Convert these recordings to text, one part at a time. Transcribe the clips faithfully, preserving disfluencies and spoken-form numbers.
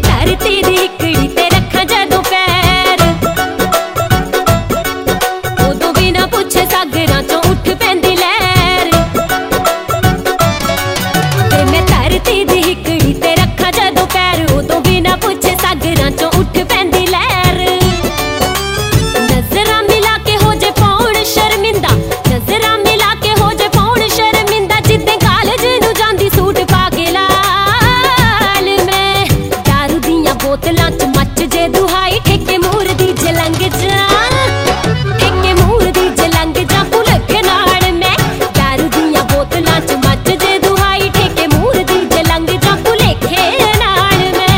धरती दी हिकड़ी ते रखा जदों पैर, उदों बिना पुछे सागरां चों उठ पैंदी लहर। ते मैं धरती दी हिकड़ी ते रखा जदों पैर, उदों बिना पुछे सागरां चों उठ पैंदी लहर। नजरां मिला के हो जे पौण शर्मिंदा, नजरां मिला के हो जे पौण शर्मिंदा, जिद्दे कालज नूं जांदी सूट पा के लाल। मैं दारू दियां बोतलां च मच जे दुहाई, ठेके मूर दी जलंग जा, ठेके मूर दी जलंग जा भुलखे नाल। मैं दारू दियां बोतलां च मच जे दुहाई, ठेके मूर दी जलंग जा भुलखे नाल। मैं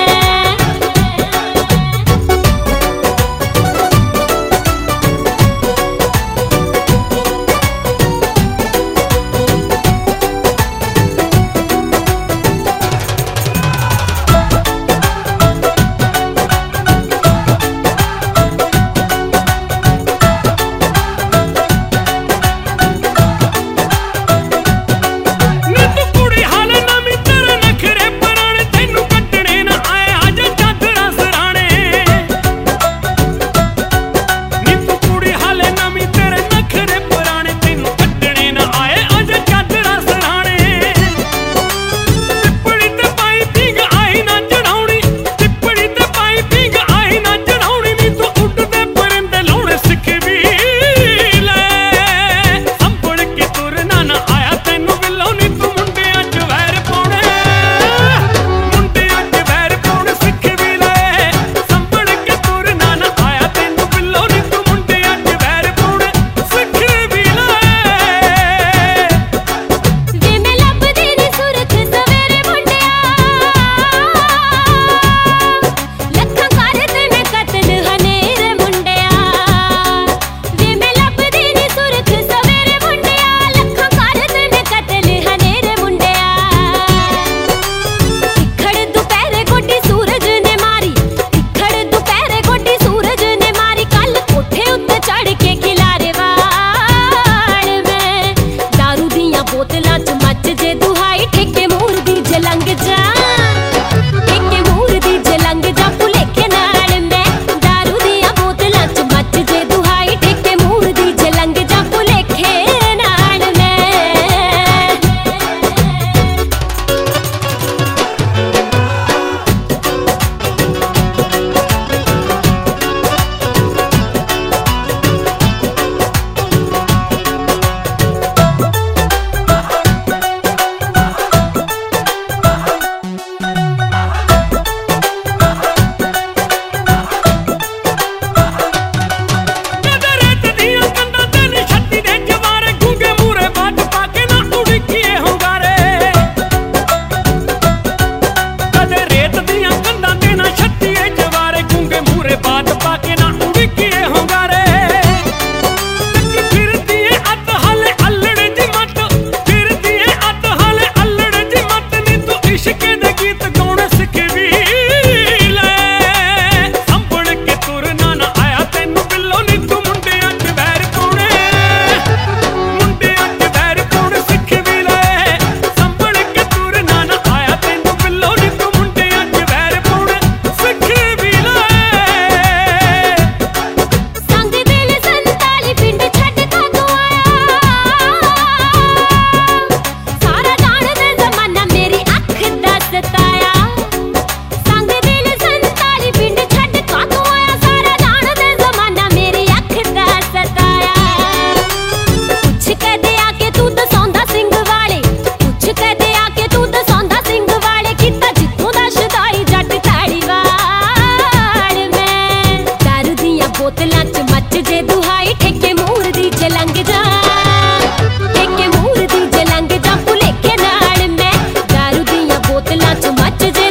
बोतलां च मच जे दुहाई, ठेके मूर दी जलंग जा, ठेके मूर दी जलंग जा भुलेखे नाल। मैं दारू दियां बोतलां च मच जे दुहाई, ठेके मूर दी जलंग जा भुलेखे नाल। मैं बोतलां च मच जे दुहाई, ठेके मूर दी जलंग जा, ठेके मूर दी जलंग जा भुलेखे नाल। मैं दारू दियां बोतलां च मच जे